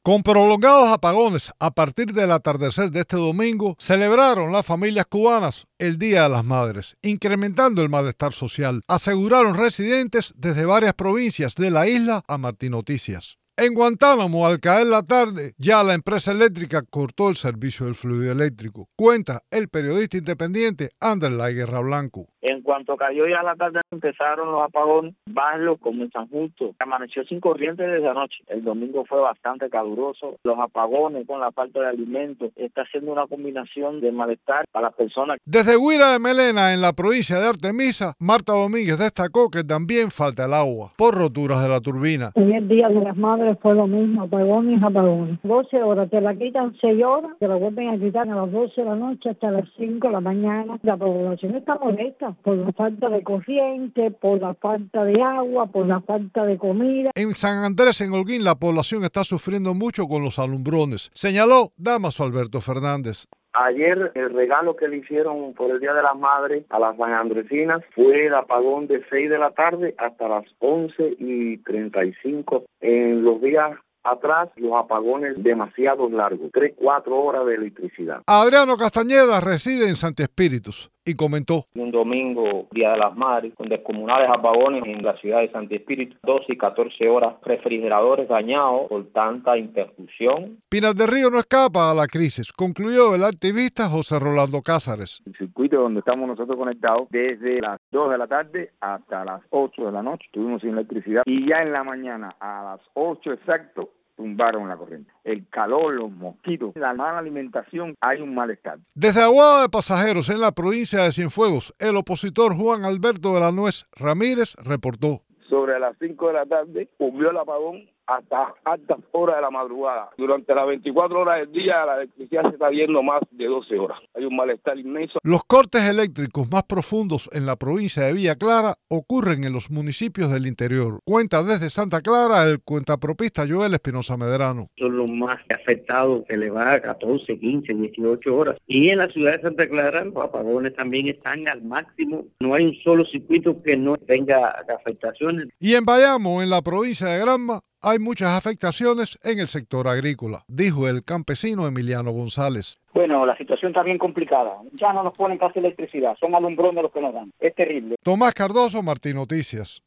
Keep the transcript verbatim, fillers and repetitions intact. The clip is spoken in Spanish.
Con prolongados apagones a partir del atardecer de este domingo, celebraron las familias cubanas el Día de las Madres, incrementando el malestar social, aseguraron residentes desde varias provincias de la isla a Martín Noticias. En Guantánamo, al caer la tarde, ya la empresa eléctrica cortó el servicio del fluido eléctrico, cuenta el periodista independiente Anderlay Guerra Blanco. En cuanto cayó ya la tarde, empezaron los apagones, barrios como en San Justo. Amaneció sin corriente desde anoche. El domingo fue bastante caluroso. Los apagones con la falta de alimentos está siendo una combinación de malestar para las personas. Desde Guira de Melena, en la provincia de Artemisa, Marta Domínguez destacó que también falta el agua por roturas de la turbina. En el Día de las Madres fue lo mismo, apagones, apagones. doce horas, te la quitan seis horas, te la vuelven a quitar a las doce de la noche hasta las cinco de la mañana. La población está molesta por la falta de corriente, por la falta de agua, por la falta de comida. En San Andrés, en Holguín, la población está sufriendo mucho con los alumbrones, señaló Damaso Alberto Fernández. Ayer el regalo que le hicieron por el Día de las Madres a las sanandresinas fue el apagón de seis de la tarde hasta las once y treinta y cinco. En los días atrás, los apagones demasiado largos, tres, cuatro horas de electricidad. Adriano Castañeda reside en Santi Espíritus y comentó. Un domingo, Día de las Madres, con descomunales apagones en la ciudad de Santi Espíritus, doce y catorce horas, refrigeradores dañados por tanta interrupción. Pinar del Río no escapa a la crisis, concluyó el activista José Rolando Cázares. El circuito donde estamos nosotros conectados, desde las dos de la tarde hasta las ocho de la noche, estuvimos sin electricidad, y ya en la mañana, a las ocho exacto, tumbaron la corriente. El calor, los mosquitos, la mala alimentación, hay un malestar. Desde Aguada de Pasajeros, en la provincia de Cienfuegos, el opositor Juan Alberto de la Nuez Ramírez reportó. Sobre las cinco de la tarde, volvió el apagón hasta altas horas de la madrugada. Durante las veinticuatro horas del día, la electricidad se está yendo más de doce horas. Hay un malestar inmenso. Los cortes eléctricos más profundos en la provincia de Villa Clara ocurren en los municipios del interior. Cuenta desde Santa Clara el cuentapropista Joel Espinosa Medrano. Son los más afectados, que le va a catorce, quince, dieciocho horas. Y en la ciudad de Santa Clara los apagones también están al máximo. No hay un solo circuito que no tenga afectaciones. Y en Bayamo, en la provincia de Granma, hay muchas afectaciones en el sector agrícola, dijo el campesino Emiliano González. Bueno, la situación está bien complicada. Ya no nos ponen casi electricidad, son alumbrones los que nos dan. Es terrible. Tomás Cardoso, Martín Noticias.